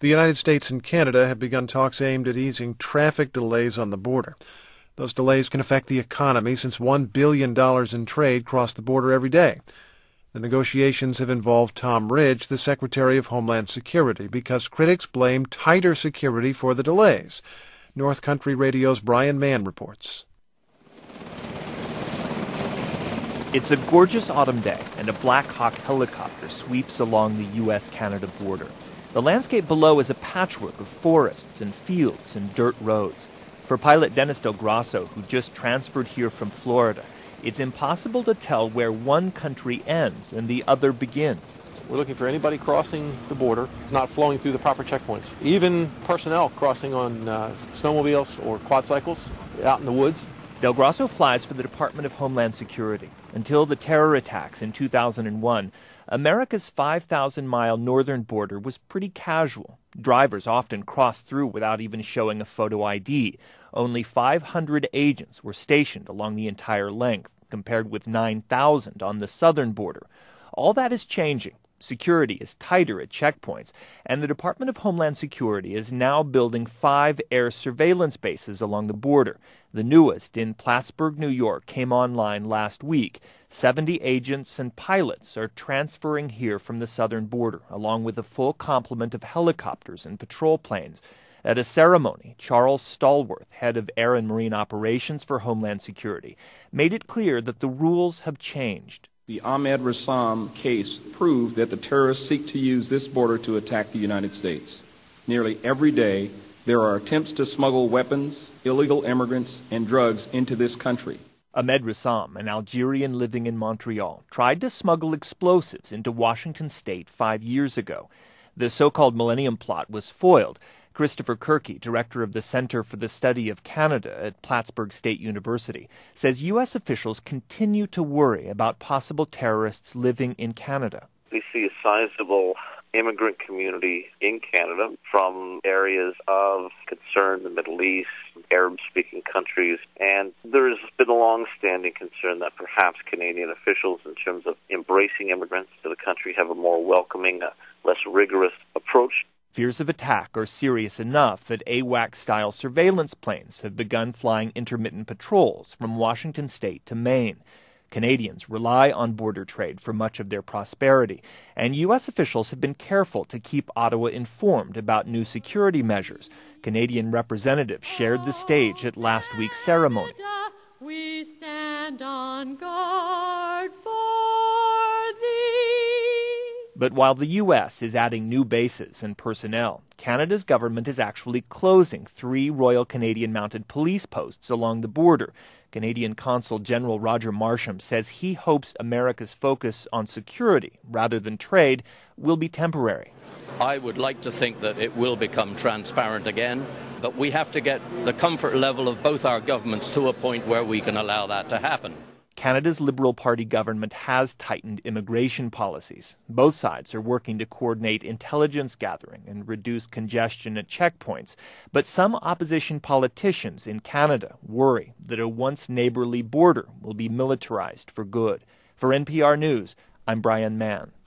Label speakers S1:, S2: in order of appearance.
S1: The United States and Canada have begun talks aimed at easing traffic delays on the border. Those delays can affect the economy since $1 billion in trade cross the border every day. The negotiations have involved Tom Ridge, the Secretary of Homeland Security, because critics blame tighter security for the delays. North Country Radio's Brian Mann reports.
S2: It's a gorgeous autumn day, and a Black Hawk helicopter sweeps along the U.S.-Canada border. The landscape below is a patchwork of forests and fields and dirt roads. For pilot Dennis Del Grosso, who just transferred here from Florida, it's impossible to tell where one country ends and the other begins.
S3: We're looking for anybody crossing the border, not flowing through the proper checkpoints. Even personnel crossing on snowmobiles or quadcycles out in the woods.
S2: Del Grosso flies for the Department of Homeland Security. Until the terror attacks in 2001, America's 5,000-mile northern border was pretty casual. Drivers often crossed through without even showing a photo ID. Only 500 agents were stationed along the entire length, compared with 9,000 on the southern border. All that is changing. Security is tighter at checkpoints, and the Department of Homeland Security is now building 5 air surveillance bases along the border. The newest in Plattsburgh, New York, came online last week. 70 agents and pilots are transferring here from the southern border, along with a full complement of helicopters and patrol planes. At a ceremony, Charles Stallworth, head of Air and Marine Operations for Homeland Security, made it clear that the rules have changed.
S4: The Ahmed Rassam case proved that the terrorists seek to use this border to attack the United States. Nearly every day, there are attempts to smuggle weapons, illegal immigrants, and drugs into this country.
S2: Ahmed Rassam, an Algerian living in Montreal, tried to smuggle explosives into Washington state 5 years ago. The so-called Millennium Plot was foiled. Christopher Kirky, director of the Center for the Study of Canada at Plattsburgh State University, says U.S. officials continue to worry about possible terrorists living in Canada.
S5: We see a sizable immigrant community in Canada from areas of concern, the Middle East, Arab-speaking countries, and there's been a long-standing concern that perhaps Canadian officials, in terms of embracing immigrants to the country, have a more welcoming, less rigorous approach.
S2: Fears of attack are serious enough that AWACS-style surveillance planes have begun flying intermittent patrols from Washington state to Maine. Canadians rely on border trade for much of their prosperity, and U.S. officials have been careful to keep Ottawa informed about new security measures. Canadian representatives shared the stage at last week's ceremony.
S6: We stand on guard for thee.
S2: But while the U.S. is adding new bases and personnel, Canada's government is actually closing 3 Royal Canadian Mounted Police posts along the border. Canadian Consul General Roger Marsham says he hopes America's focus on security rather than trade will be temporary.
S7: I would like to think that it will become transparent again, but we have to get the comfort level of both our governments to a point where we can allow that to happen.
S2: Canada's Liberal Party government has tightened immigration policies. Both sides are working to coordinate intelligence gathering and reduce congestion at checkpoints. But some opposition politicians in Canada worry that a once neighborly border will be militarized for good. For NPR News, I'm Brian Mann.